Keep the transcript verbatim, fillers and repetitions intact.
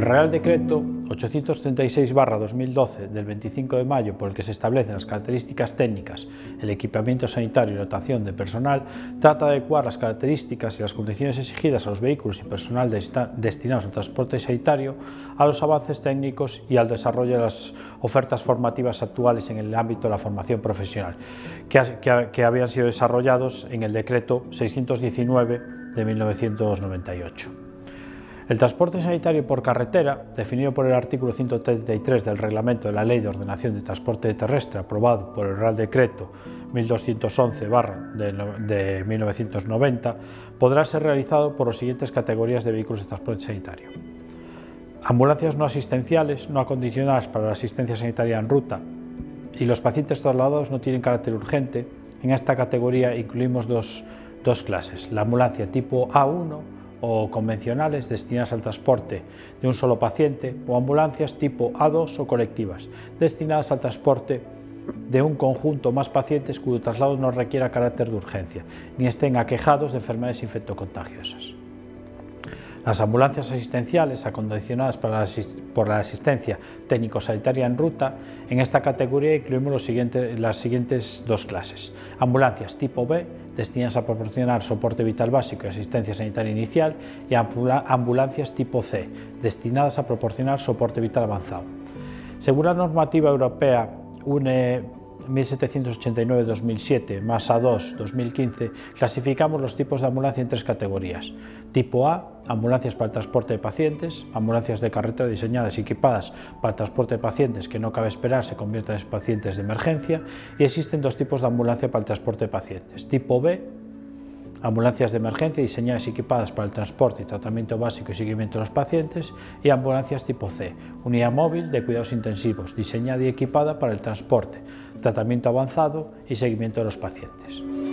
Real Decreto ochocientos treinta y seis barra dos mil doce del veinticinco de mayo, por el que se establecen las características técnicas, el equipamiento sanitario y dotación de personal, trata de adecuar las características y las condiciones exigidas a los vehículos y personal destinados al transporte sanitario a los avances técnicos y al desarrollo de las ofertas formativas actuales en el ámbito de la formación profesional, que, que, que habían sido desarrollados en el Decreto seiscientos diecinueve de mil novecientos noventa y ocho. El transporte sanitario por carretera, definido por el artículo ciento treinta y tres del Reglamento de la Ley de Ordenación de Transporte Terrestre, aprobado por el Real Decreto mil doscientos once barra de mil novecientos noventa, podrá ser realizado por las siguientes categorías de vehículos de transporte sanitario: ambulancias no asistenciales, no acondicionadas para la asistencia sanitaria en ruta, y los pacientes trasladados no tienen carácter urgente. En esta categoría incluimos dos, dos clases: la ambulancia tipo A uno o convencionales destinadas al transporte de un solo paciente, o ambulancias tipo A dos o colectivas destinadas al transporte de un conjunto o más pacientes cuyo traslado no requiera carácter de urgencia ni estén aquejados de enfermedades infectocontagiosas. Las ambulancias asistenciales acondicionadas para la, por la asistencia técnico-sanitaria en ruta, en esta categoría incluimos los siguientes, las siguientes dos clases: ambulancias tipo B, destinadas a proporcionar soporte vital básico y asistencia sanitaria inicial, y ambulancias tipo C, destinadas a proporcionar soporte vital avanzado. Según la normativa europea U N E mil setecientos ochenta y nueve barra dos mil siete más A dos barra dos mil quince, clasificamos los tipos de ambulancia en tres categorías: tipo A, ambulancias para el transporte de pacientes, ambulancias de carretera diseñadas y equipadas para el transporte de pacientes que no cabe esperar se conviertan en pacientes de emergencia, y existen dos tipos de ambulancia para el transporte de pacientes: tipo B, ambulancias de emergencia diseñadas y equipadas para el transporte y tratamiento básico y seguimiento de los pacientes, y ambulancias tipo C, unidad móvil de cuidados intensivos, diseñada y equipada para el transporte, tratamiento avanzado y seguimiento de los pacientes.